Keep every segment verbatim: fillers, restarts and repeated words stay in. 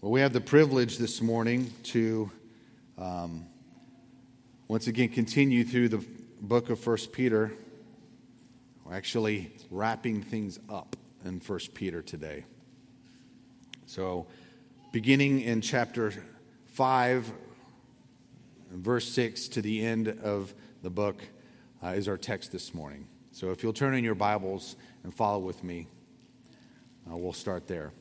Well, we have the privilege this morning to um, once again continue through the book of First Peter. We're actually wrapping things up in First Peter today. So, beginning in chapter five, verse six to the end of the book uh, is our text this morning. So if you'll turn in your Bibles and follow with me, uh, we'll start there.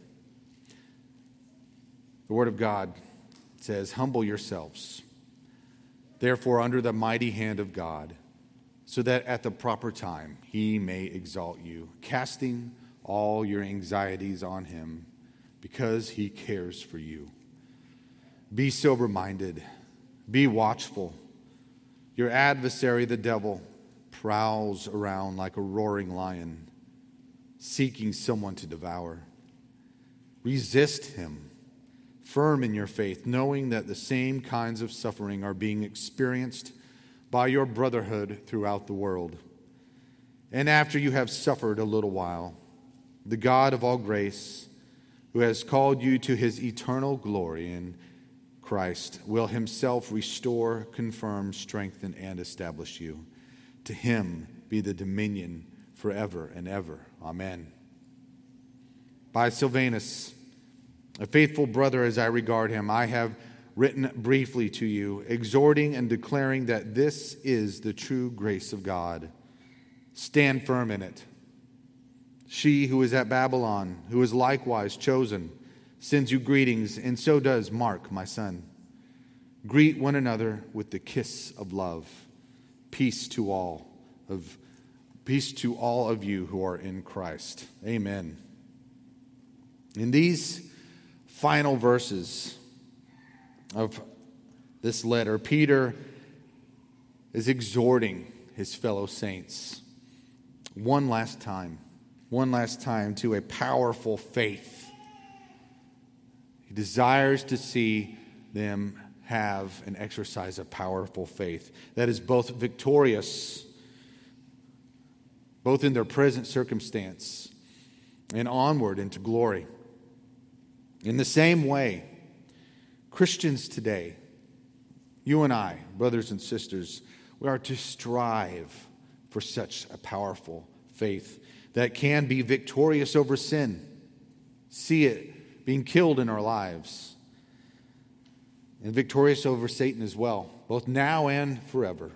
The Word of God says, "Humble yourselves, therefore, under the mighty hand of God, so that at the proper time He may exalt you, casting all your anxieties on Him, because He cares for you. Be sober-minded, be watchful. Your adversary, the devil, prowls around like a roaring lion, seeking someone to devour. Resist him, firm in your faith, knowing that the same kinds of suffering are being experienced by your brotherhood throughout the world. And after you have suffered a little while, the God of all grace, who has called you to His eternal glory in Christ, will Himself restore, confirm, strengthen, and establish you. To Him be the dominion forever and ever. Amen." By Silvanus, a faithful brother as I regard him, I have written briefly to you, exhorting and declaring that this is the true grace of God. Stand firm in it. She who is at Babylon, who is likewise chosen, sends you greetings, and so does Mark, my son. Greet one another with the kiss of love. Peace to all of peace to all of you who are in Christ. Amen. In these final verses of this letter, Peter is exhorting his fellow saints one last time, one last time to a powerful faith. He desires to see them have and exercise a powerful faith that is both victorious, both in their present circumstance and onward into glory. In the same way, Christians today, you and I, brothers and sisters, we are to strive for such a powerful faith that can be victorious over sin, see it being killed in our lives, and victorious over Satan as well, both now and forever.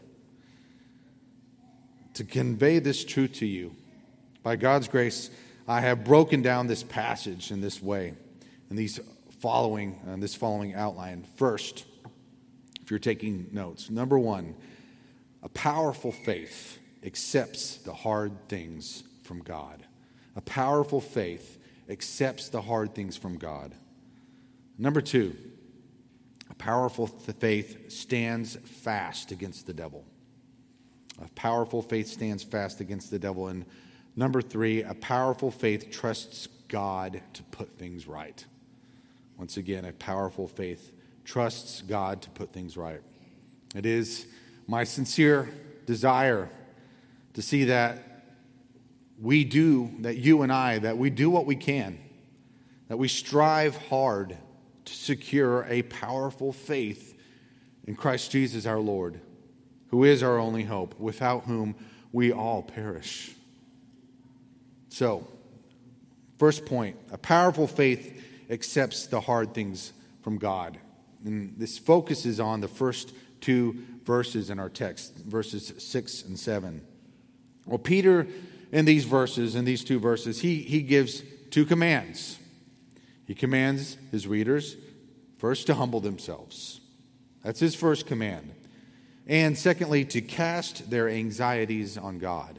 To convey this truth to you, by God's grace, I have broken down this passage in this way, in these following, uh, this following outline. First, if you're taking notes, number one, a powerful faith accepts the hard things from God. A powerful faith accepts the hard things from God. Number two, a powerful faith stands fast against the devil. A powerful faith stands fast against the devil. And number three, a powerful faith trusts God to put things right. Once again, a powerful faith trusts God to put things right. It is my sincere desire to see that we do, that you and I, that we do what we can, that we strive hard to secure a powerful faith in Christ Jesus our Lord, who is our only hope, without whom we all perish. So, first point, a powerful faith accepts the hard things from God. And this focuses on the first two verses in our text, verses six and seven. Well, Peter, in these verses, in these two verses, he, he gives two commands. He commands his readers, first, to humble themselves. That's his first command. And secondly, to cast their anxieties on God.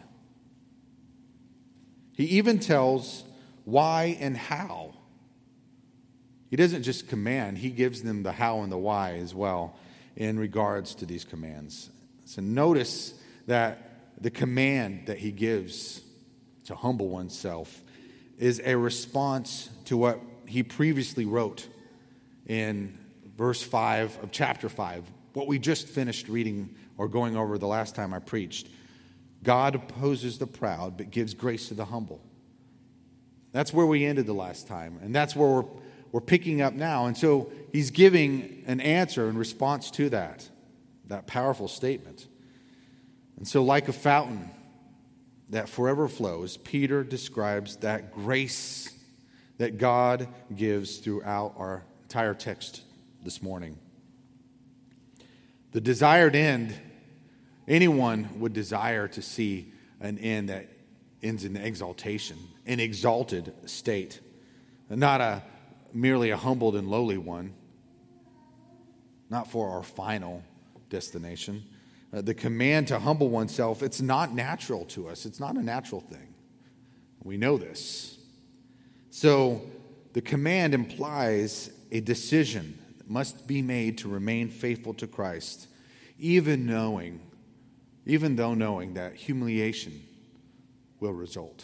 He even tells why and how. He doesn't just command, he gives them the how and the why as well in regards to these commands. So notice that the command that he gives to humble oneself is a response to what he previously wrote in verse five of chapter five, what we just finished reading or going over the last time I preached. God opposes the proud, but gives grace to the humble. That's where we ended the last time, and that's where we're we're picking up now. And so he's giving an answer in response to that, that powerful statement. And so like a fountain that forever flows, Peter describes that grace that God gives throughout our entire text this morning. The desired end, anyone would desire to see an end that ends in exaltation, an exalted state, not a merely a humbled and lowly one, not for our final destination. Uh, the command to humble oneself, it's not natural to us. It's not a natural thing. We know this. So the command implies a decision that must be made to remain faithful to Christ, even knowing, even though knowing that humiliation will result.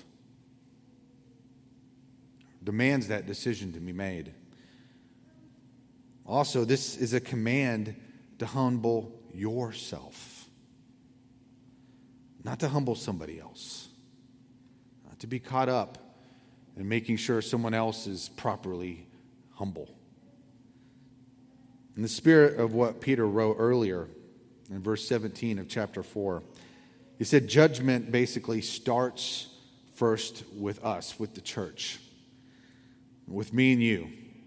Demands that decision to be made. Also, this is a command to humble yourself, not to humble somebody else, not to be caught up in making sure someone else is properly humble. In the spirit of what Peter wrote earlier in verse seventeen of chapter four, he said judgment basically starts first with us, with the church, with me and you.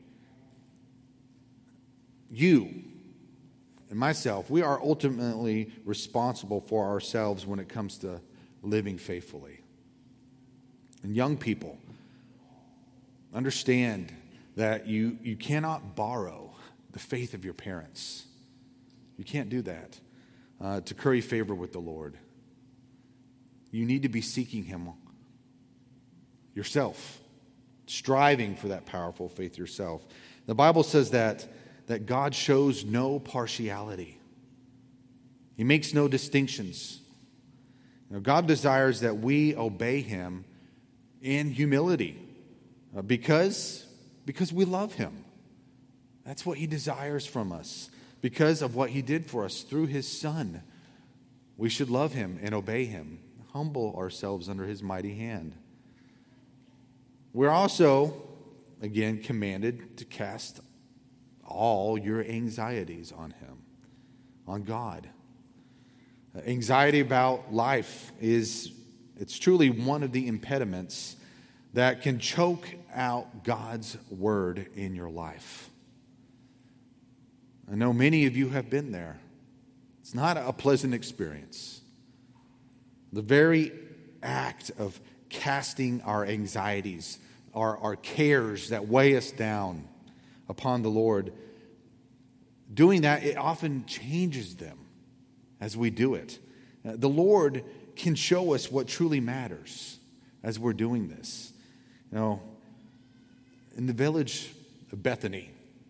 You and myself, we are ultimately responsible for ourselves when it comes to living faithfully. And young people, understand that you, you cannot borrow the faith of your parents. You can't do that uh, to curry favor with the Lord. You need to be seeking Him yourself, striving for that powerful faith yourself. The Bible says that, that God shows no partiality. He makes no distinctions. You know, God desires that we obey Him in humility uh, because, because we love Him. That's what He desires from us. Because of what He did for us through His Son, we should love Him and obey Him, humble ourselves under His mighty hand. We're also, again, commanded to cast all your anxieties on Him, on God. Anxiety about life is, it's truly one of the impediments that can choke out God's word in your life. I know many of you have been there. It's not a pleasant experience. The very act of casting our anxieties, our, our cares that weigh us down upon the Lord, doing that, it often changes them as we do it. Uh, the Lord can show us what truly matters as we're doing this. You know, in the village of Bethany,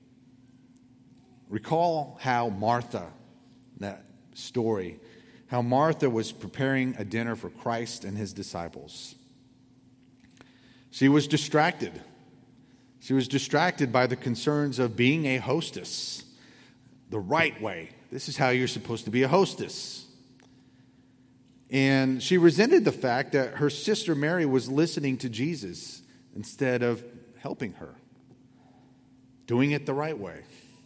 recall how Martha, that story, how Martha was preparing a dinner for Christ and His disciples. She was distracted. She was distracted by the concerns of being a hostess the right way. This is how you're supposed to be a hostess. And she resented the fact that her sister Mary was listening to Jesus instead of helping her, doing it the right way.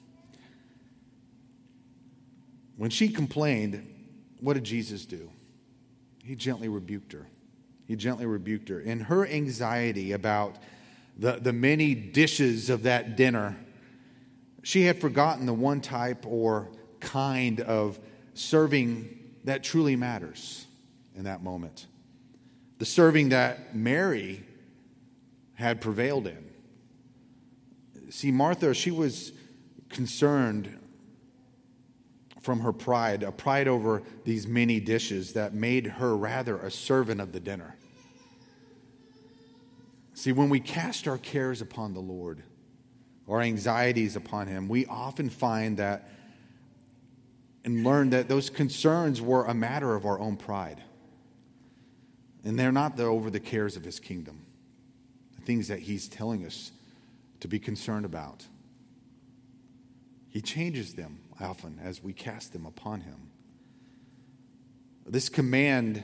When she complained, what did Jesus do? He gently rebuked her. He gently rebuked her. In her anxiety about the, the many dishes of that dinner, she had forgotten the one type or kind of serving that truly matters in that moment. The serving that Mary had prevailed in. See, Martha, she was concerned from her pride, a pride over these many dishes that made her rather a servant of the dinner. See, when we cast our cares upon the Lord, our anxieties upon Him, we often find that and learn that those concerns were a matter of our own pride. And they're not the, over the cares of His kingdom, the things that He's telling us to be concerned about. He changes them often as we cast them upon Him. This command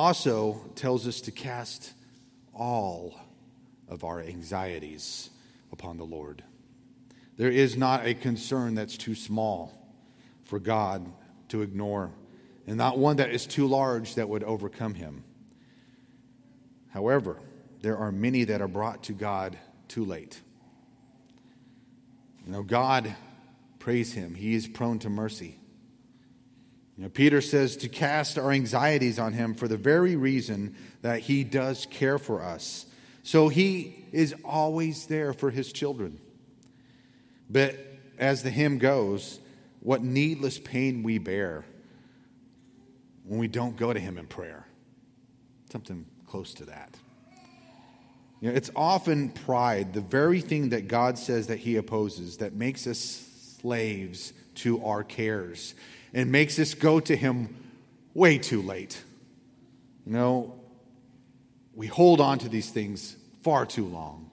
also tells us to cast all of our anxieties upon the Lord. There is not a concern that's too small for God to ignore, and not one that is too large that would overcome him. However, there are many that are brought to God too late. You know, God, praise him, he is prone to mercy. You know, Peter says to cast our anxieties on him for the very reason that he does care for us. So he is always there for his children. But as the hymn goes, what needless pain we bear when we don't go to him in prayer. Something close to that. You know, it's often pride, the very thing that God says that he opposes, that makes us slaves to our cares and makes us go to him way too late. You know, we hold on to these things far too long.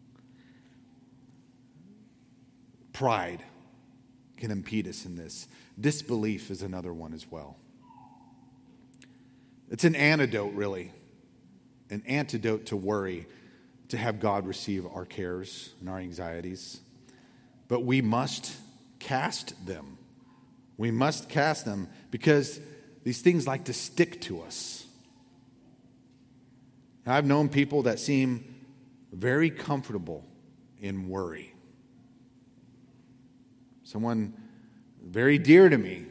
Pride can impede us in this. Disbelief is another one as well. It's an antidote, really, an antidote to worry, to have God receive our cares and our anxieties. But we must cast them. We must cast them because these things like to stick to us. I've known people that seem very comfortable in worry. Someone very dear to me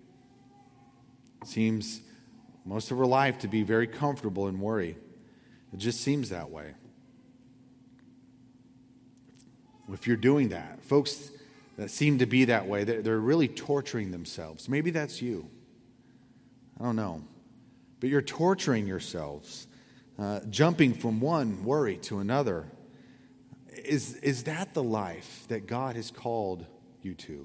seems most of her life to be very comfortable in worry. It just seems that way. If you're doing that, folks that seem to be that way, they're, they're really torturing themselves. Maybe that's you. I don't know. But you're torturing yourselves, uh, jumping from one worry to another. Is, is that the life that God has called you to?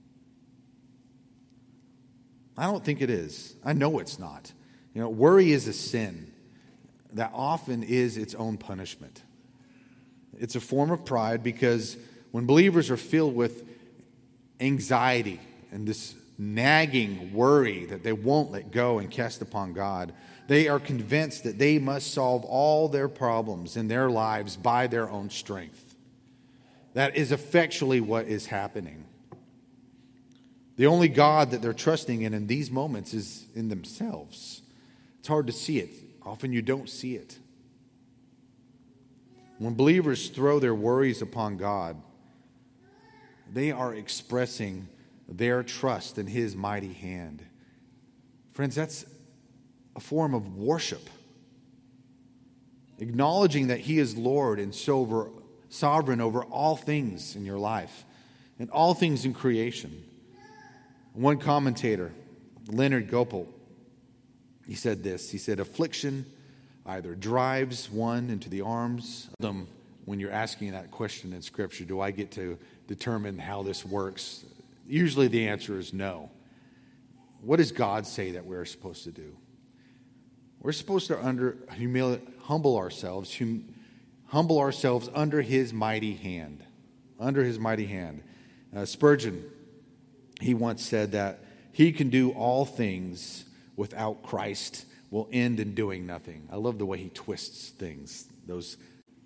I don't think it is. I know it's not. You know, worry is a sin that often is its own punishment. It's a form of pride because when believers are filled with anxiety and this nagging worry that they won't let go and cast upon God, they are convinced that they must solve all their problems in their lives by their own strength. That is effectually what is happening. The only God that they're trusting in in these moments is in themselves. It's hard to see it. Often you don't see it. When believers throw their worries upon God, they are expressing their trust in his mighty hand. Friends, that's a form of worship. Acknowledging that he is Lord and sovereign over all things in your life and all things in creation. One commentator, Leonard Gopel, he said this. He said, affliction either drives one into the arms of them. When you're asking that question in Scripture, do I get to determine how this works? Usually the answer is no. What does God say that we're supposed to do? We're supposed to under humili- humble ourselves, hum, humble ourselves under his mighty hand. Under his mighty hand. Uh, Spurgeon, he once said that he can do all things without Christ will end in doing nothing. I love the way he twists things. Those,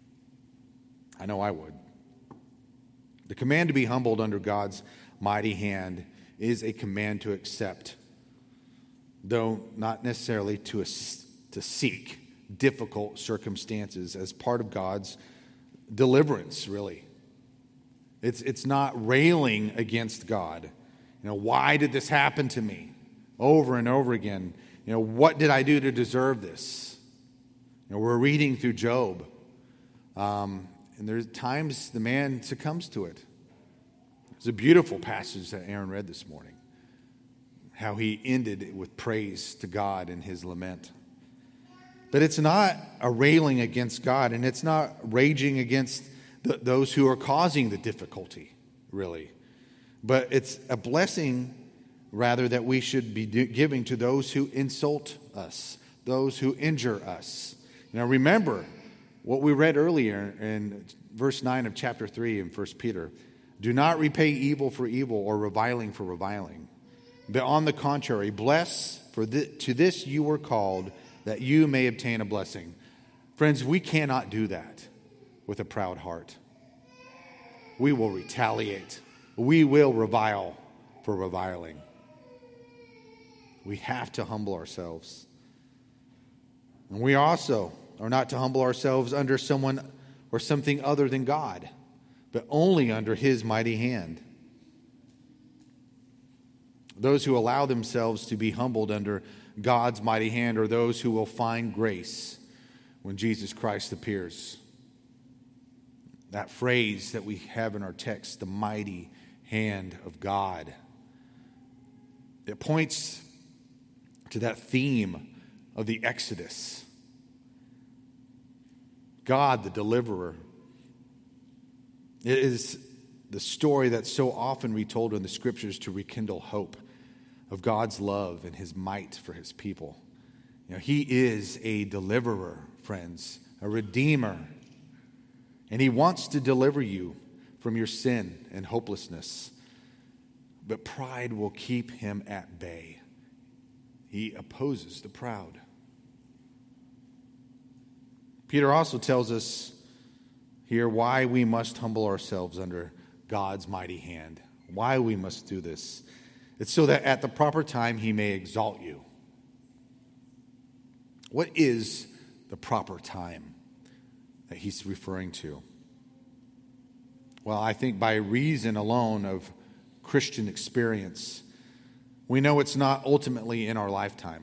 I know I would. The command to be humbled under God's mighty hand is a command to accept, though not necessarily to, to seek difficult circumstances as part of God's deliverance, really. It's, it's not railing against God. You know, why did this happen to me? Over and over again. You know, what did I do to deserve this? You know, we're reading through Job. Um, and there's times the man succumbs to it. It's a beautiful passage that Aaron read this morning. How he ended it with praise to God in his lament. But it's not a railing against God, and it's not raging against the, those who are causing the difficulty, really. But it's a blessing, rather, that we should be do, giving to those who insult us, those who injure us. Now remember what we read earlier in verse nine of chapter three in First Peter. Do not repay evil for evil or reviling for reviling. But on the contrary, bless, for th- to this you were called, that you may obtain a blessing. Friends, we cannot do that with a proud heart. we will retaliate. We will revile for reviling. We have to humble ourselves. And we also are not to humble ourselves under someone or something other than God, but only under his mighty hand. Those who allow themselves to be humbled under God's mighty hand are those who will find grace when Jesus Christ appears. That phrase that we have in our text, the mighty hand of God, it points to that theme of the Exodus. God, the deliverer. It is the story that's so often retold in the scriptures to rekindle hope of God's love and his might for his people. You know, he is a deliverer, friends, a redeemer. And he wants to deliver you from your sin and hopelessness. But pride will keep him at bay. He opposes the proud. Peter also tells us here why we must humble ourselves under God's mighty hand. Why we must do this. It's so that at the proper time he may exalt you. What is the proper time that he's referring to? Well, I think by reason alone of Christian experience, we know it's not ultimately in our lifetime.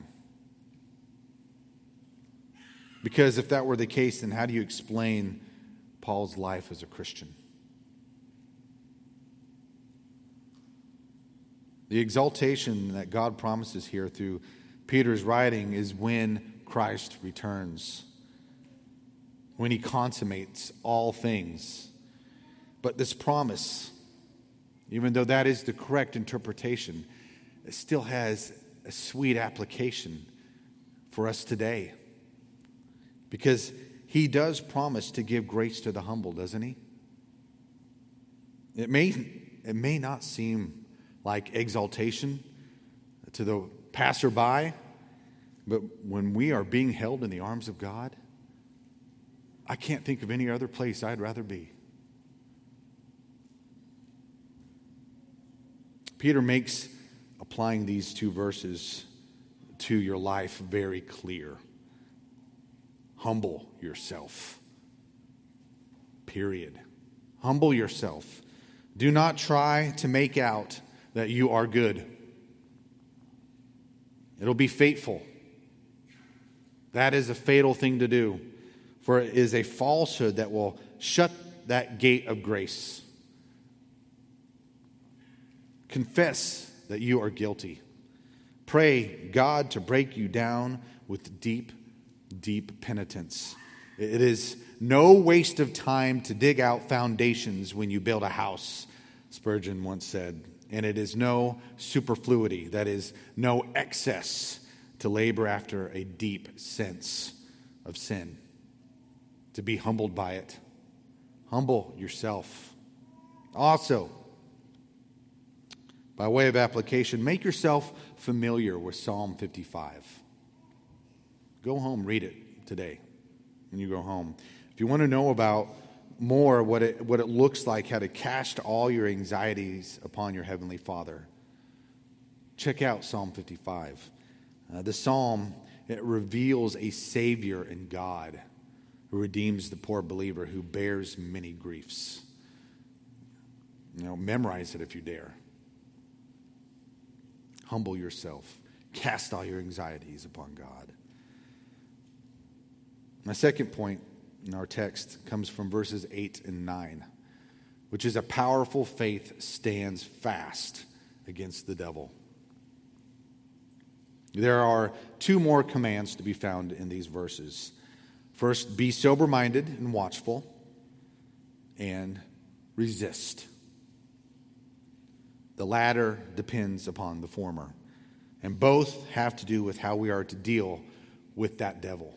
Because if that were the case, then how do you explain Paul's life as a Christian? The exaltation that God promises here through Peter's writing is when Christ returns, when he consummates all things. But this promise, even though that is the correct interpretation, it still has a sweet application for us today. Because he does promise to give grace to the humble, doesn't he? It may, it may not seem like exaltation to the passerby, but when we are being held in the arms of God, I can't think of any other place I'd rather be. Peter makes applying these two verses to your life very clear. Humble yourself. Period. Humble yourself. Do not try to make out that you are good. It'll be fateful. That is a fatal thing to do, for it is a falsehood that will shut that gate of grace. Confess that you are guilty. Pray God to break you down with deep, deep penitence. It is no waste of time to dig out foundations when you build a house, Spurgeon once said. And it is no superfluity, that is, no excess to labor after a deep sense of sin, to be humbled by it. Humble yourself. Also, by way of application, make yourself familiar with Psalm fifty-five. Go home, read it today when you go home. If you want to know about more what it what it looks like, how to cast all your anxieties upon your Heavenly Father, check out Psalm fifty-five. Uh, the psalm, it reveals a Savior in God who redeems the poor believer who bears many griefs. You know, memorize it if you dare. Humble yourself. Cast all your anxieties upon God. My second point in our text comes from verses eight and nine, which is a powerful faith stands fast against the devil. There are two more commands to be found in these verses. First, be sober-minded and watchful, and resist. The latter depends upon the former, and both have to do with how we are to deal with that devil.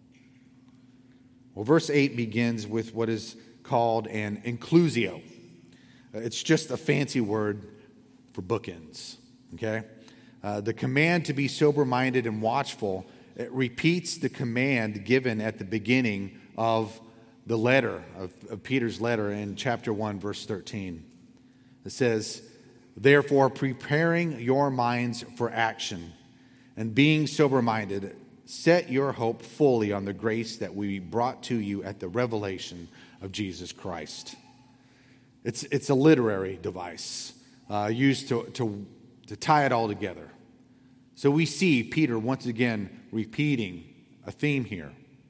Well, verse eight begins with what is called an inclusio. It's just a fancy word for bookends, okay? Uh, the command to be sober-minded and watchful, it repeats the command given at the beginning of the letter of, of Peter's letter in chapter one, verse thirteen. It says, "Therefore, preparing your minds for action and being sober-minded, set your hope fully on the grace that we brought to you at the revelation of Jesus Christ." It's, it's a literary device uh, used to, to, to tie it all together. So we see Peter once again repeating a theme here.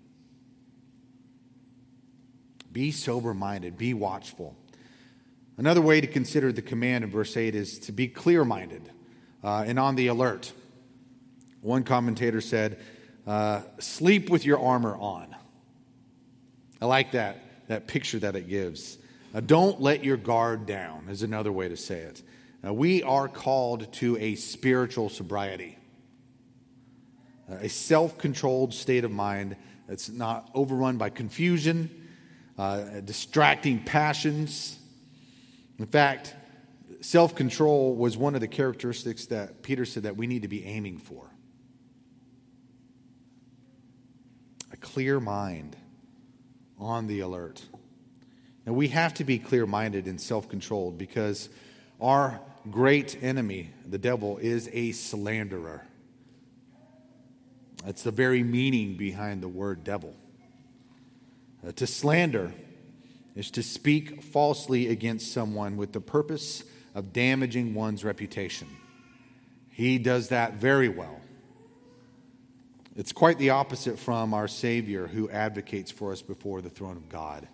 Be sober-minded, be watchful. Another way to consider the command in verse eight is to be clear-minded uh, and on the alert. One commentator said, uh, sleep with your armor on. I like that, that picture that it gives. Uh, don't let your guard down is another way to say it. Uh, we are called to a spiritual sobriety, uh, a self-controlled state of mind that's not overrun by confusion, uh, distracting passions. In fact, self-control was one of the characteristics that Peter said that we need to be aiming for. A clear mind, on the alert. Now, we have to be clear-minded and self-controlled because our great enemy, the devil, is a slanderer. That's the very meaning behind the word devil. Uh, to slander is to speak falsely against someone with the purpose of damaging one's reputation. He does that very well. It's quite the opposite from our Savior who advocates for us before the throne of God.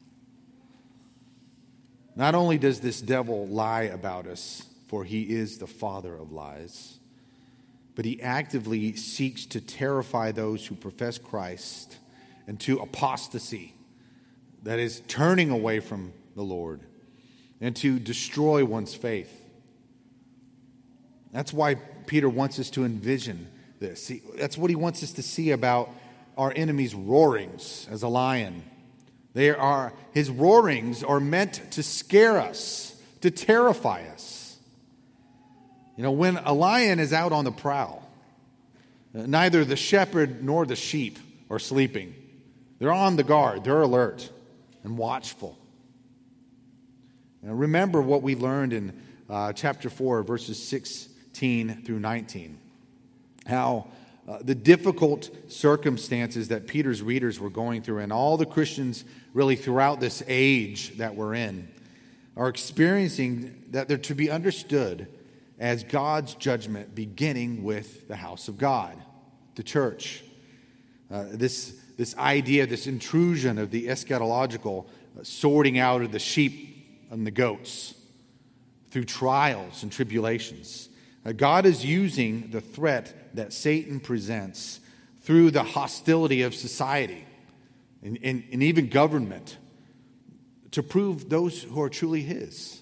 Not only does this devil lie about us, for he is the father of lies, but he actively seeks to terrify those who profess Christ into apostasy, that is, turning away from the Lord, and to destroy one's faith. That's why Peter wants us to envision this. See, that's what he wants us to see about our enemy's roarings as a lion. They are, his roarings are meant to scare us, to terrify us. You know, when a lion is out on the prowl, neither the shepherd nor the sheep are sleeping. They're on the guard, they're alert and watchful. Now, remember what we learned in uh, chapter four, verses sixteen through nineteen. How uh, the difficult circumstances that Peter's readers were going through, and all the Christians really throughout this age that we're in, are experiencing, that they're to be understood as God's judgment beginning with the house of God, the church. Uh, this, this idea, this intrusion of the eschatological uh, sorting out of the sheep and the goats through trials and tribulations. Uh, God is using the threat that Satan presents through the hostility of society and, and, and even government to prove those who are truly his.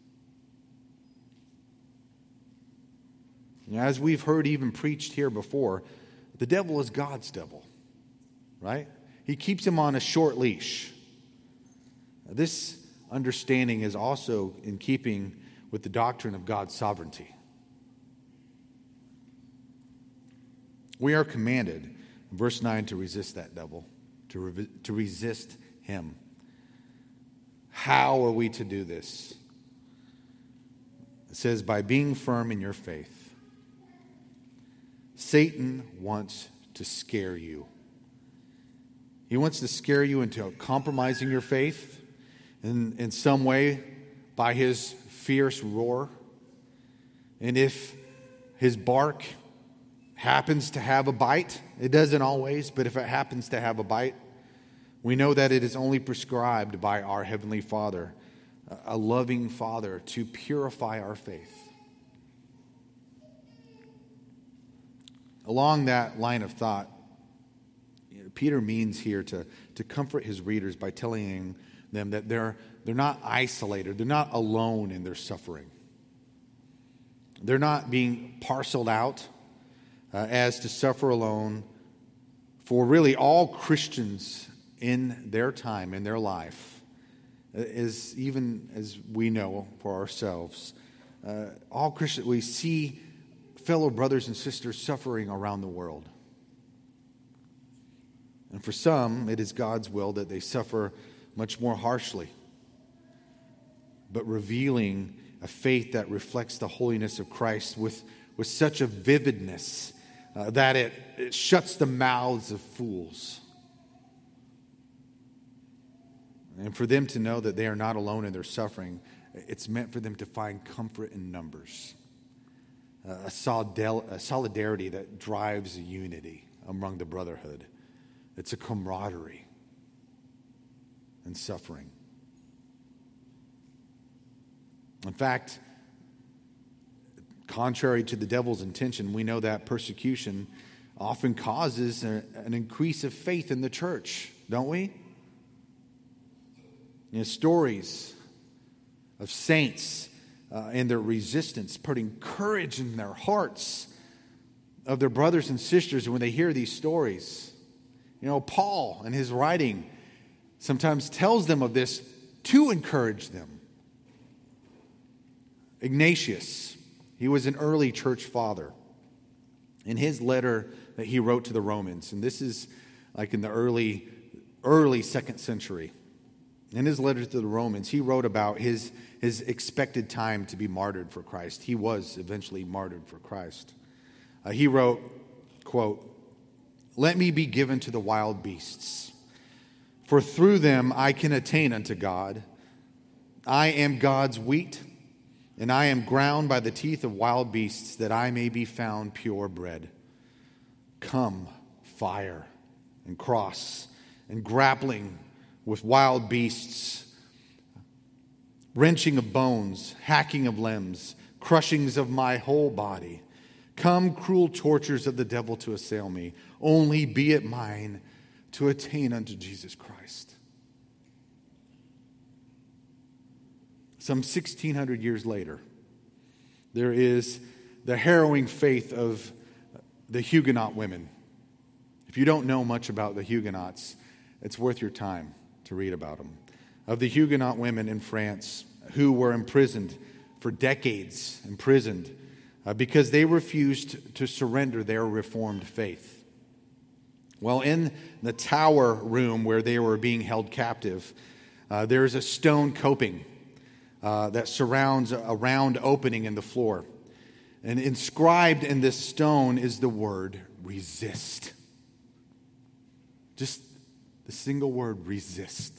As we've heard even preached here before, the devil is God's devil, right? He keeps him on a short leash. This understanding is also in keeping with the doctrine of God's sovereignty. We are commanded, in verse nine, to resist that devil, to, re- to resist him. How are we to do this? It says, by being firm in your faith. Satan wants to scare you. He wants to scare you into compromising your faith in, in some way by his fierce roar. And if his bark happens to have a bite, it doesn't always, but if it happens to have a bite, we know that it is only prescribed by our Heavenly Father, a loving Father, to purify our faith. Along that line of thought, Peter means here to, to comfort his readers by telling them that they're, they're not isolated, they're not alone in their suffering. They're not being parceled out uh, as to suffer alone. For really all Christians in their time, in their life, is even as we know for ourselves, uh, all Christians, we see fellow brothers and sisters suffering around the world. And for some, it is God's will that they suffer much more harshly, but revealing a faith that reflects the holiness of Christ with, with such a vividness uh, that it, it shuts the mouths of fools. And for them to know that they are not alone in their suffering, it's meant for them to find comfort in numbers, uh, a, solidel- a solidarity that drives unity among the brotherhood. It's a camaraderie in suffering. In fact, contrary to the devil's intention, we know that persecution often causes a, an increase of faith in the church, don't we? You know, stories of saints uh, and their resistance, putting courage in their hearts of their brothers and sisters when they hear these stories. You know, Paul in his writing sometimes tells them of this to encourage them. Ignatius, he was an early church father. In his letter that he wrote to the Romans, and this is like in the early, early second century. In his letter to the Romans, he wrote about his, his expected time to be martyred for Christ. He was eventually martyred for Christ. Uh, he wrote, quote, "Let me be given to the wild beasts, for through them I can attain unto God. I am God's wheat, and I am ground by the teeth of wild beasts, that I may be found pure bread. Come, fire, and cross, and grappling with wild beasts, wrenching of bones, hacking of limbs, crushings of my whole body. Come, cruel tortures of the devil to assail me. Only be it mine to attain unto Jesus Christ." Some sixteen hundred years later, there is the harrowing faith of the Huguenot women. If you don't know much about the Huguenots, it's worth your time to read about them. Of the Huguenot women in France who were imprisoned for decades, imprisoned uh, because they refused to surrender their Reformed faith. Well, in the tower room where they were being held captive, uh, there's a stone coping uh, that surrounds a round opening in the floor. And inscribed in this stone is the word resist. Just the single word resist.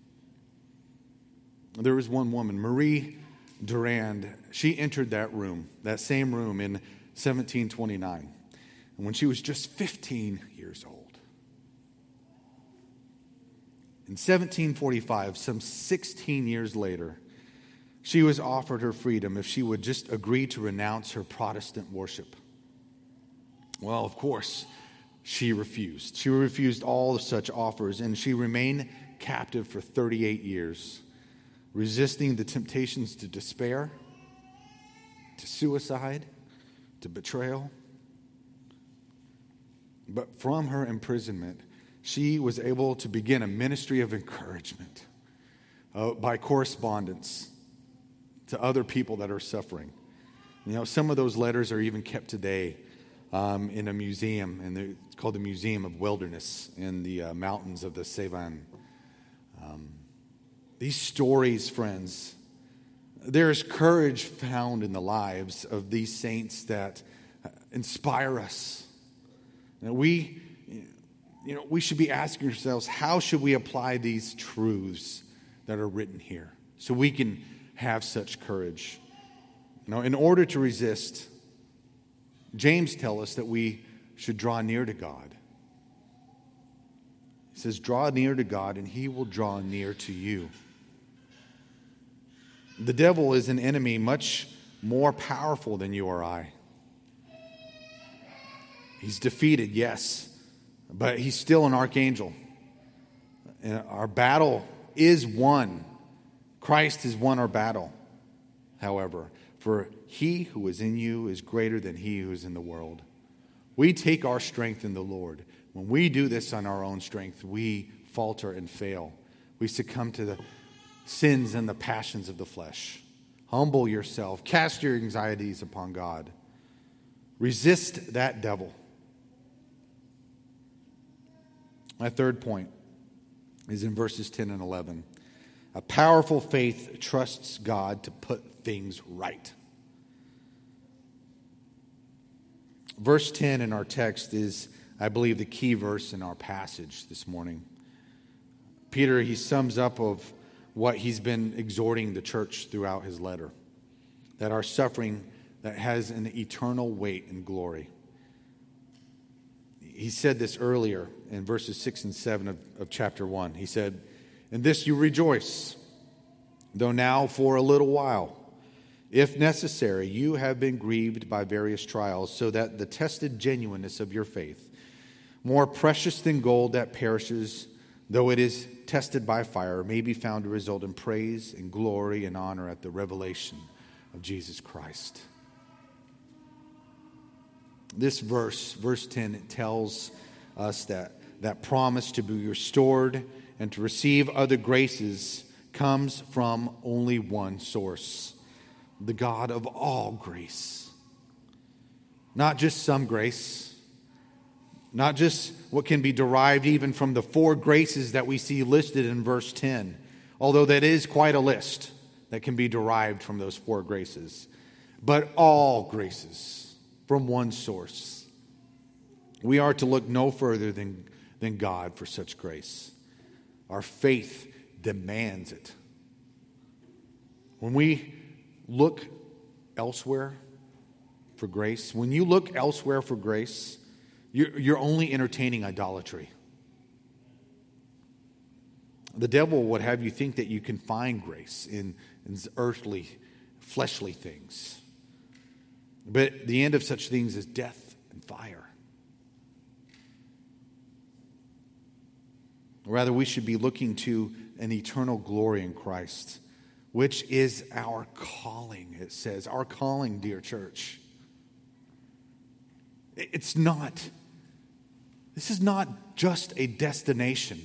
There was one woman, Marie Durand. She entered that room, that same room in seventeen twenty-nine. And when she was just fifteen years old. In seventeen forty-five, some sixteen years later, she was offered her freedom if she would just agree to renounce her Protestant worship. Well, of course, she refused. She refused all of such offers, and she remained captive for thirty-eight years, resisting the temptations to despair, to suicide, to betrayal. But from her imprisonment, she was able to begin a ministry of encouragement uh, by correspondence to other people that are suffering. You know, some of those letters are even kept today um, in a museum, and it's called the Museum of Wilderness in the uh, mountains of the Cevennes. Um, these stories, friends, there's courage found in the lives of these saints that inspire us. Now we, you know, we should be asking ourselves, how should we apply these truths that are written here so we can have such courage? You know, in order to resist, James tells us that we should draw near to God. He says, draw near to God and he will draw near to you. The devil is an enemy much more powerful than you or I. He's defeated, yes, but he's still an archangel. And our battle is won. Christ has won our battle, however, for he who is in you is greater than he who is in the world. We take our strength in the Lord. When we do this on our own strength, we falter and fail. We succumb to the sins and the passions of the flesh. Humble yourself. Cast your anxieties upon God. Resist that devil. My third point is in verses ten and eleven. A powerful faith trusts God to put things right. Verse ten in our text is, I believe, the key verse in our passage this morning. Peter, he sums up of what he's been exhorting the church throughout his letter, that our suffering that has an eternal weight and glory. He said this earlier in verses six and seven of, of chapter one. He said, "In this you rejoice, though now for a little while, if necessary, you have been grieved by various trials, so that the tested genuineness of your faith, more precious than gold that perishes, though it is tested by fire, may be found to result in praise and glory and honor at the revelation of Jesus Christ." This verse, verse ten, it tells us that that promise to be restored and to receive other graces comes from only one source: the God of all grace. Not just some grace, not just what can be derived even from the four graces that we see listed in verse ten, although that is quite a list that can be derived from those four graces, but all graces from one source. We are to look no further than, than God for such grace. Our faith demands it. When we look elsewhere for grace, when you look elsewhere for grace, you're, you're only entertaining idolatry. The devil would have you think that you can find grace in, in earthly, fleshly things. But the end of such things is death and fire. Rather, we should be looking to an eternal glory in Christ, which is our calling, it says. Our calling, dear church. It's not, this is not just a destination.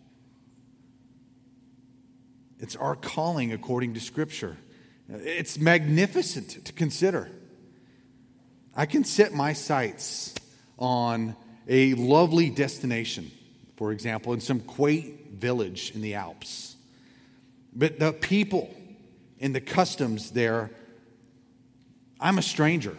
It's our calling according to Scripture. It's magnificent to consider. I can set my sights on a lovely destination, for example, in some quaint village in the Alps. But the people and the customs there, I'm a stranger.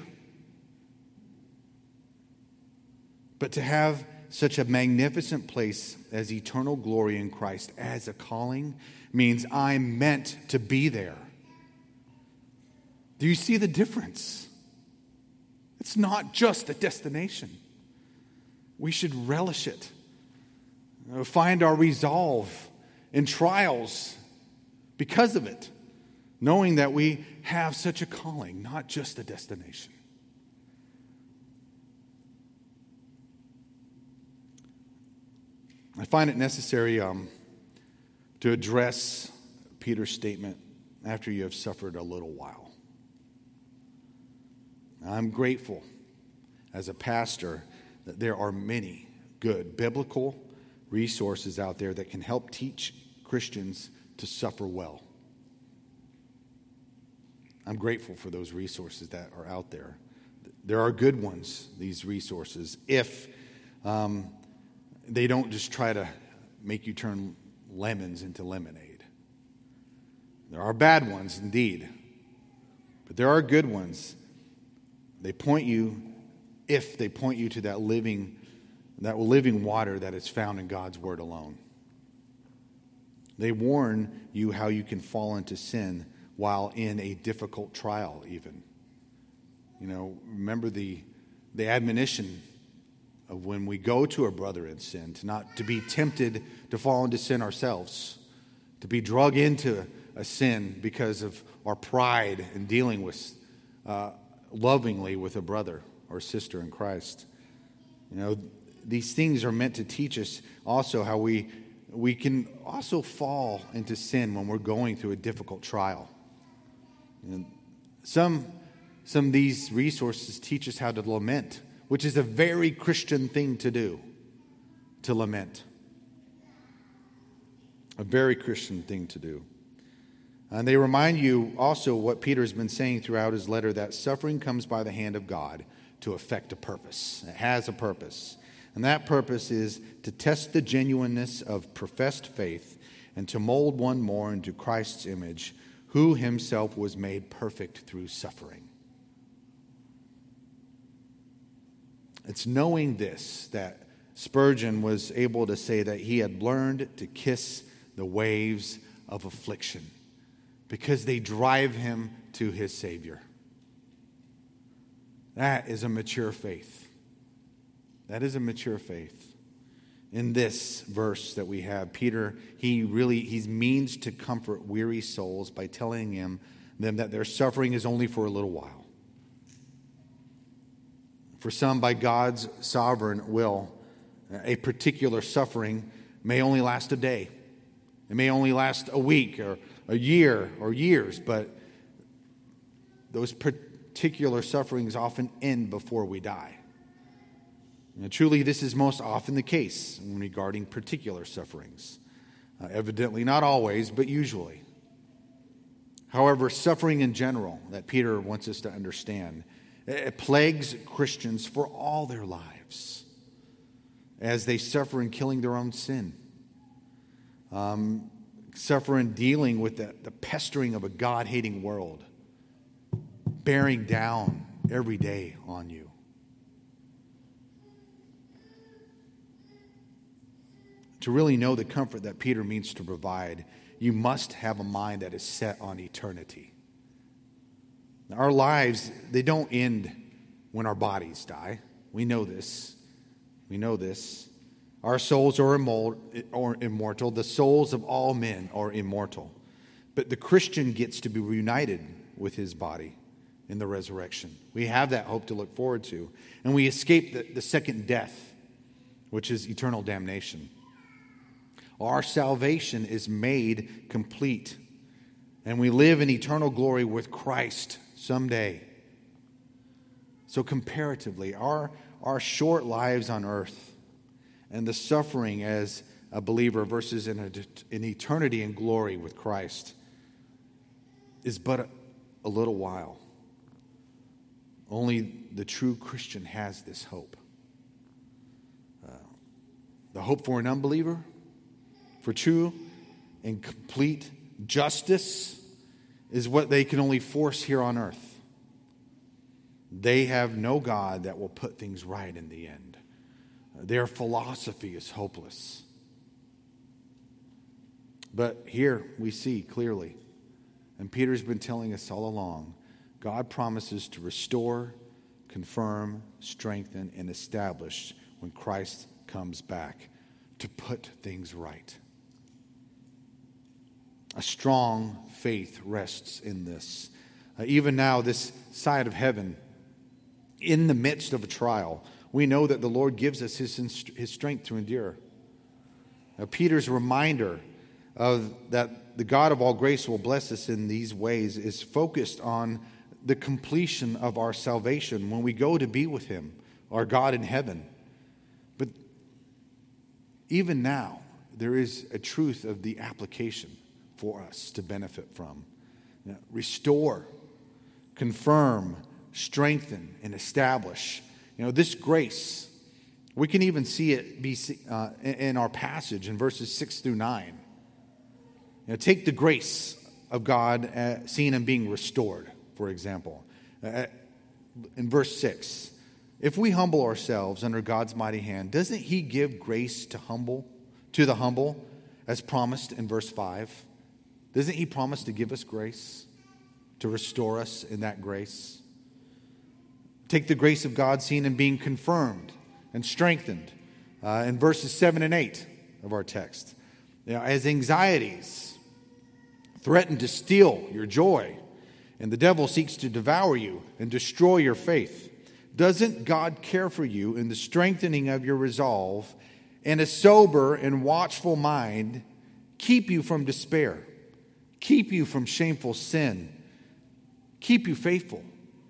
But to have such a magnificent place as eternal glory in Christ as a calling means I'm meant to be there. Do you see the difference? It's not just a destination. We should relish it. Find our resolve in trials because of it, knowing that we have such a calling, not just a destination. I find it necessary um, to address Peter's statement, after you have suffered a little while. I'm grateful as a pastor that there are many good biblical resources out there that can help teach Christians to suffer well. I'm grateful for those resources that are out there. There are good ones, these resources, if um, they don't just try to make you turn lemons into lemonade. There are bad ones indeed, but there are good ones. They point you, if they point you to that living, that living water that is found in God's word alone. They warn you how you can fall into sin while in a difficult trial even. You know, remember the, the admonition of when we go to a brother in sin, to not to be tempted to fall into sin ourselves, to be dragged into a sin because of our pride in dealing with uh, lovingly with a brother or sister in Christ. You know, these things are meant to teach us also how we we can also fall into sin when we're going through a difficult trial. You know, some some of these resources teach us how to lament, which is a very Christian thing to do, to lament. A very Christian thing to do. And they remind you also what Peter's been saying throughout his letter, that suffering comes by the hand of God to effect a purpose. It has a purpose. And that purpose is to test the genuineness of professed faith and to mold one more into Christ's image, who himself was made perfect through suffering. It's knowing this that Spurgeon was able to say that he had learned to kiss the waves of affliction because they drive him to his Savior. That is a mature faith. That is a mature faith. In this verse that we have, Peter, he really he means to comfort weary souls by telling him, them that their suffering is only for a little while. For some, by God's sovereign will, a particular suffering may only last a day. It may only last a week or a year or years, but those particular sufferings often end before we die. And truly, this is most often the case regarding particular sufferings. Uh, evidently, not always, but usually. However, suffering in general, that Peter wants us to understand, it plagues Christians for all their lives as they suffer in killing their own sin, um, suffer in dealing with the, the pestering of a God-hating world, bearing down every day on you. To really know the comfort that Peter means to provide, you must have a mind that is set on eternity. Our lives, they don't end when our bodies die. We know this. We know this. Our souls are immortal. The souls of all men are immortal. But the Christian gets to be reunited with his body in the resurrection. We have that hope to look forward to. And we escape the, the second death, which is eternal damnation. Our salvation is made complete. And we live in eternal glory with Christ someday. So comparatively, our, our short lives on earth and the suffering as a believer versus an, an eternity in glory with Christ is but a, a little while. Only the true Christian has this hope. Uh, the hope for an unbeliever, for true and complete justice, is what they can only force here on earth. They have no God that will put things right in the end. Their philosophy is hopeless. But here we see clearly, and Peter's been telling us all along, God promises to restore, confirm, strengthen, and establish when Christ comes back to put things right. A strong faith rests in this. Uh, even now, this side of heaven, in the midst of a trial, we know that the Lord gives us his, his strength to endure. Now, Peter's reminder of that the God of all grace will bless us in these ways is focused on the completion of our salvation when we go to be with him, our God in heaven. But even now, there is a truth of the application for us to benefit from. You know, restore, confirm, strengthen, and establish. You know, this grace, we can even see it be uh, in our passage in verses six through nine. You know, take the grace of God uh, seen and being restored, for example. Uh, in verse six, if we humble ourselves under God's mighty hand, doesn't he give grace to humble, to the humble, as promised in verse five? Doesn't he promise to give us grace, to restore us in that grace? Take the grace of God seen and being confirmed and strengthened uh, in verses seven and eight of our text. You know, as anxieties threaten to steal your joy and the devil seeks to devour you and destroy your faith, doesn't God care for you in the strengthening of your resolve and a sober and watchful mind keep you from despair? Keep you from shameful sin. Keep you faithful.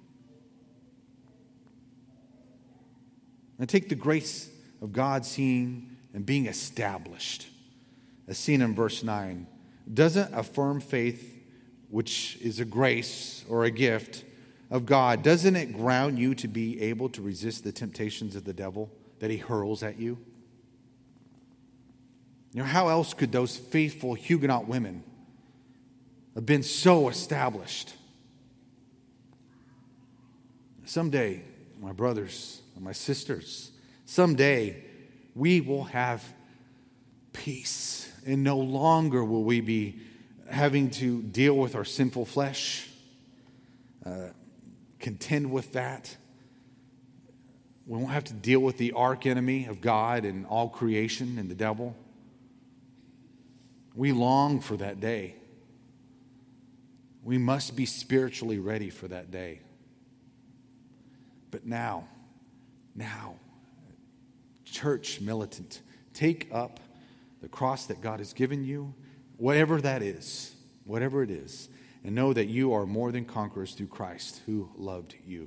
And take the grace of God seen and being established, as seen in verse nine. Doesn't a firm faith, which is a grace or a gift of God, doesn't it ground you to be able to resist the temptations of the devil that he hurls at you? You know, how else could those faithful Huguenot women have been so established? Someday, my brothers and my sisters, someday we will have peace, and no longer will we be having to deal with our sinful flesh, uh, contend with that. We won't have to deal with the arch enemy of God and all creation and the devil. We long for that day. We must be spiritually ready for that day. But now, now, church militant, take up the cross that God has given you, whatever that is, whatever it is, and know that you are more than conquerors through Christ who loved you.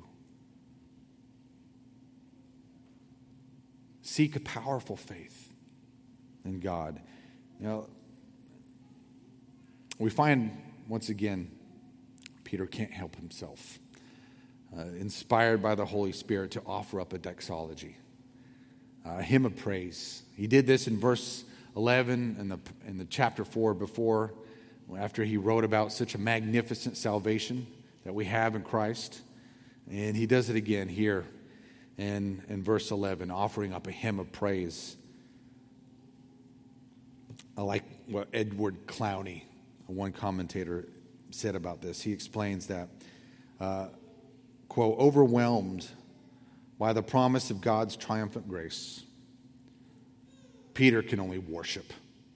Seek a powerful faith in God. You know, we find, once again, Peter can't help himself. Uh, inspired by the Holy Spirit to offer up a doxology, a hymn of praise. He did this in verse eleven in the, in the chapter four before, after he wrote about such a magnificent salvation that we have in Christ. And he does it again here in, in verse eleven, offering up a hymn of praise. I like what Edward Clowney, one commentator, said about this. He explains that uh, quote, overwhelmed by the promise of God's triumphant grace, Peter can only worship.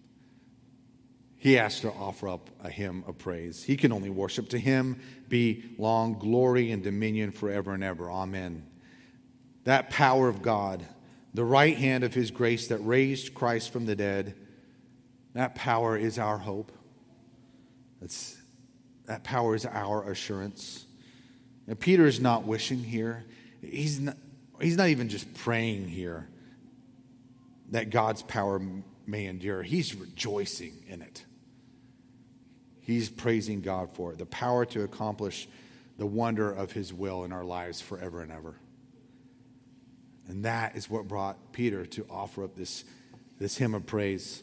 He has to offer up a hymn of praise. He can only worship. To him be long glory and dominion forever and ever. Amen. That power of God, the right hand of his grace that raised Christ from the dead, that power is our hope. It's, that power is our assurance. And Peter is not wishing here. He's not, he's not even just praying here that God's power may endure. He's rejoicing in it. He's praising God for it. The power to accomplish the wonder of his will in our lives forever and ever. And that is what brought Peter to offer up this, this hymn of praise.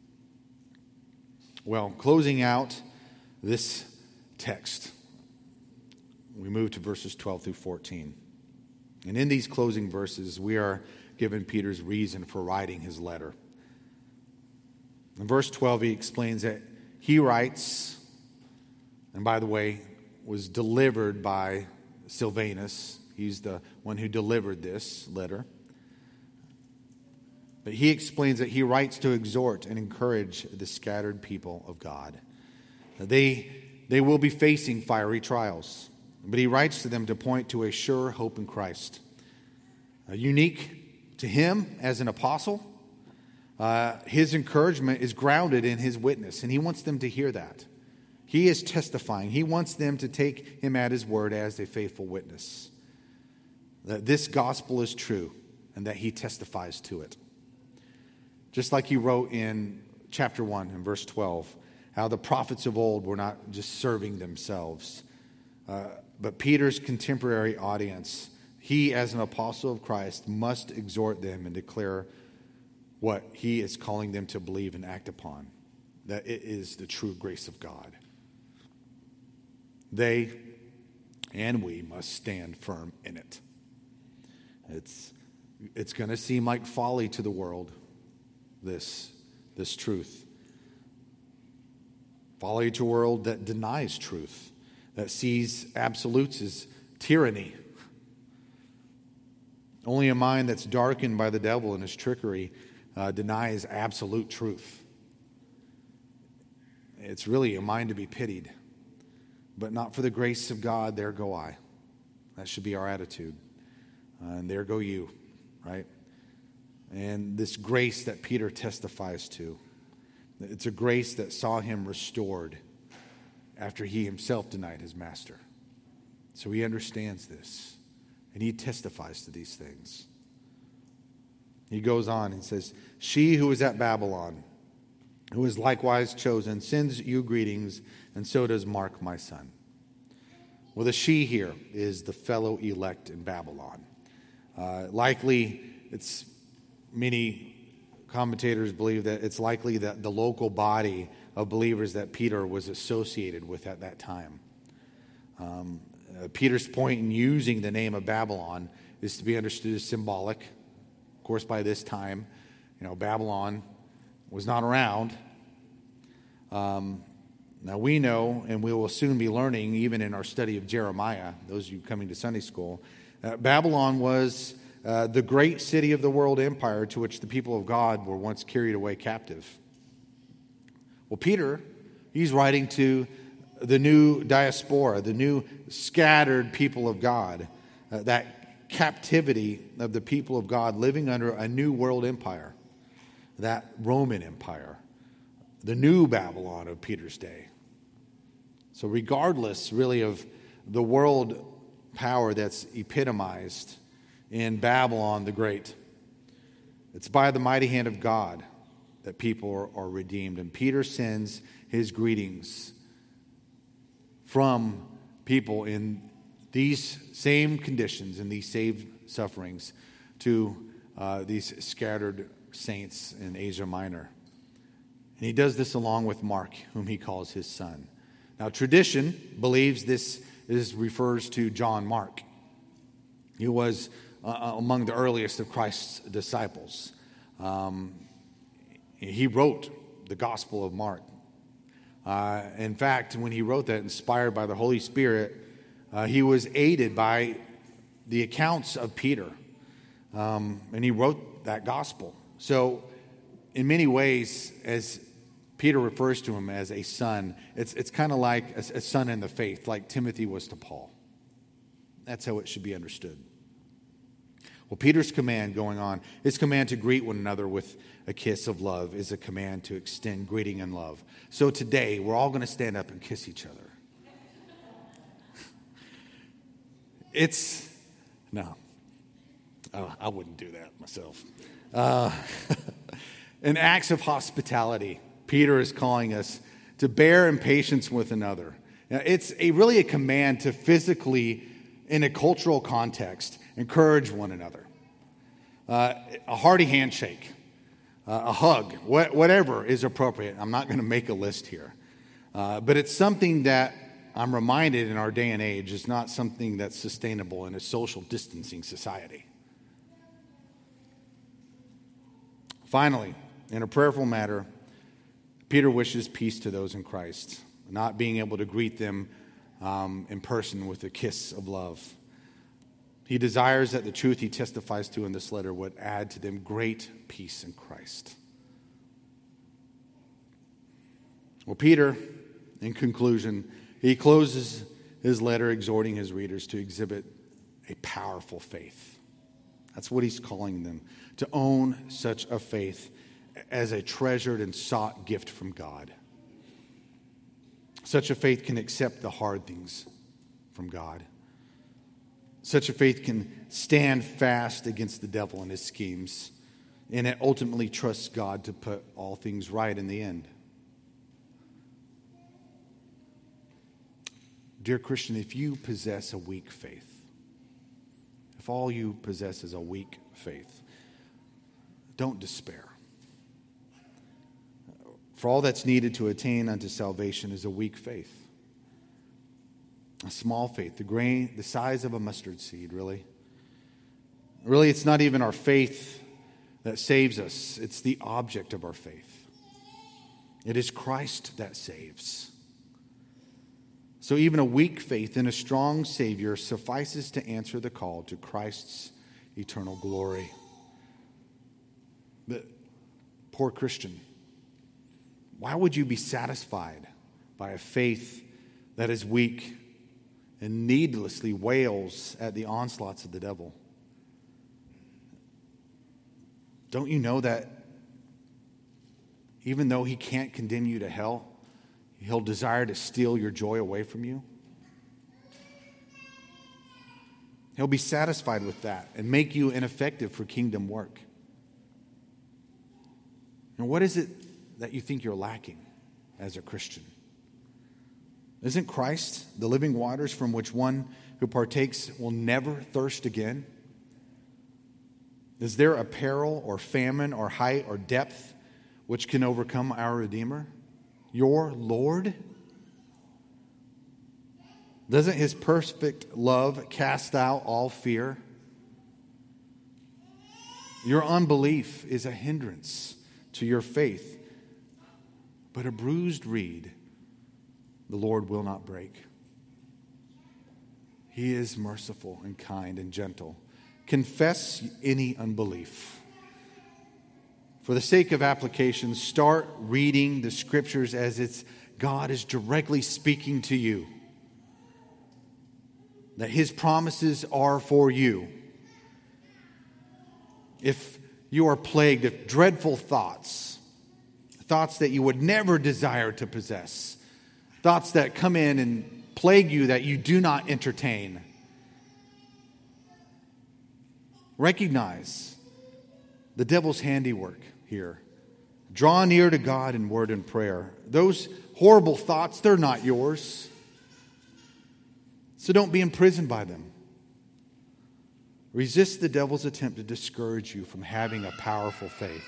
Well, closing out this text, we move to verses twelve through fourteen. And in these closing verses, we are given Peter's reason for writing his letter. In verse twelve, he explains that he writes, and by the way, was delivered by Silvanus. He's the one who delivered this letter. But he explains that he writes to exhort and encourage the scattered people of God. They, they will be facing fiery trials. But he writes to them to point to a sure hope in Christ. Uh, unique to him as an apostle, uh, his encouragement is grounded in his witness, and he wants them to hear that. He is testifying. He wants them to take him at his word as a faithful witness. That this gospel is true, and that he testifies to it. Just like he wrote in chapter one, in verse twelve, how the prophets of old were not just serving themselves, uh, but Peter's contemporary audience, he as an apostle of Christ must exhort them and declare what he is calling them to believe and act upon, that it is the true grace of God. They and we must stand firm in it. It's, it's going to seem like folly to the world, this, this truth. Folly to a world that denies truth, that sees absolutes as tyranny. Only a mind that's darkened by the devil and his trickery uh, denies absolute truth. It's really a mind to be pitied. But not for the grace of God, there go I. That should be our attitude. Uh, and there go you, right? And this grace that Peter testifies to, it's a grace that saw him restored after he himself denied his master. So he understands this, and he testifies to these things. He goes on and says, she who is at Babylon, who is likewise chosen, sends you greetings, and so does Mark, my son. Well, the she here is the fellow elect in Babylon. Uh, likely, it's many commentators believe that it's likely that the local body of believers that Peter was associated with at that time. Um, uh, Peter's point in using the name of Babylon is to be understood as symbolic. Of course, by this time, you know, Babylon was not around. Um, now we know, and we will soon be learning, even in our study of Jeremiah, those of you coming to Sunday school, uh, Babylon was uh, the great city of the world empire to which the people of God were once carried away captive. Well, Peter, he's writing to the new diaspora, the new scattered people of God, uh, that captivity of the people of God living under a new world empire, that Roman Empire, the new Babylon of Peter's day. So regardless, really, of the world power that's epitomized in Babylon the Great, it's by the mighty hand of God that people are, are redeemed. And Peter sends his greetings from people in these same conditions and these same sufferings to uh, these scattered saints in Asia Minor. And he does this along with Mark, whom he calls his son. Now, tradition believes this is, refers to John Mark. He was uh, among the earliest of Christ's disciples. Um, he wrote the Gospel of Mark. Uh, in fact, when he wrote that, inspired by the Holy Spirit, uh, he was aided by the accounts of Peter. Um, and he wrote that gospel. So, in many ways, as Peter refers to him as a son, it's, it's kind of like a, a son in the faith, like Timothy was to Paul. That's how it should be understood. Well, Peter's command going on, his command to greet one another with a kiss of love is a command to extend greeting and love. So today, we're all going to stand up and kiss each other. It's, no, oh, I wouldn't do that myself. Uh, in acts of hospitality, Peter is calling us to bear in patience with another. Now, it's a, really a command to physically, in a cultural context, encourage one another. Uh, a hearty handshake, uh, a hug, wh- whatever is appropriate. I'm not going to make a list here. Uh, but it's something that I'm reminded in our day and age is not something that's sustainable in a social distancing society. Finally, in a prayerful matter, Peter wishes peace to those in Christ, not being able to greet them um, in person with a kiss of love. He desires that the truth he testifies to in this letter would add to them great peace in Christ. Well, Peter, in conclusion, he closes his letter exhorting his readers to exhibit a powerful faith. That's what he's calling them, to own such a faith as a treasured and sought gift from God. Such a faith can accept the hard things from God. Such a faith can stand fast against the devil and his schemes, and it ultimately trusts God to put all things right in the end. Dear Christian, if you possess a weak faith, if all you possess is a weak faith, don't despair. For all that's needed to attain unto salvation is a weak faith. A small faith, the grain, the size of a mustard seed, really. Really, it's not even our faith that saves us. It's the object of our faith. It is Christ that saves. So even a weak faith in a strong Savior suffices to answer the call to Christ's eternal glory. But poor Christian, why would you be satisfied by a faith that is weak and needlessly wails at the onslaughts of the devil? Don't you know that even though he can't condemn you to hell, he'll desire to steal your joy away from you? He'll be satisfied with that and make you ineffective for kingdom work. And what is it that you think you're lacking as a Christian? Isn't Christ the living waters from which one who partakes will never thirst again? Is there a peril or famine or height or depth which can overcome our Redeemer, your Lord? Doesn't his perfect love cast out all fear? Your unbelief is a hindrance to your faith, but a bruised reed the Lord will not break. He is merciful and kind and gentle. Confess any unbelief. For the sake of application, start reading the scriptures as it's God is directly speaking to you. That his promises are for you. If you are plagued with dreadful thoughts, thoughts that you would never desire to possess, thoughts that come in and plague you that you do not entertain, recognize the devil's handiwork here. Draw near to God in word and prayer. Those horrible thoughts, they're not yours. So don't be imprisoned by them. Resist the devil's attempt to discourage you from having a powerful faith.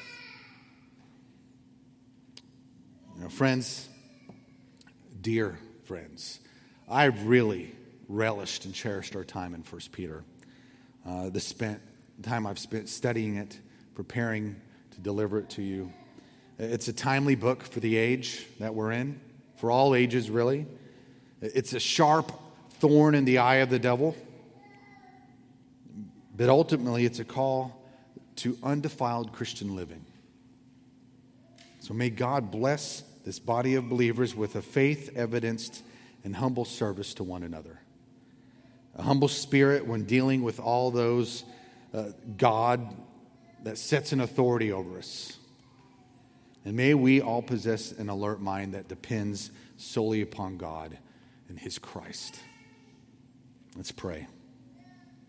You know, friends, dear friends, I've really relished and cherished our time in First Peter. Uh, the spent the time I've spent studying it, preparing to deliver it to you. It's a timely book for the age that we're in, for all ages, really. It's a sharp thorn in the eye of the devil, but ultimately it's a call to undefiled Christian living. So may God bless this body of believers with a faith evidenced in humble service to one another. A humble spirit when dealing with all those uh, God that sets an authority over us. And may we all possess an alert mind that depends solely upon God and his Christ. Let's pray.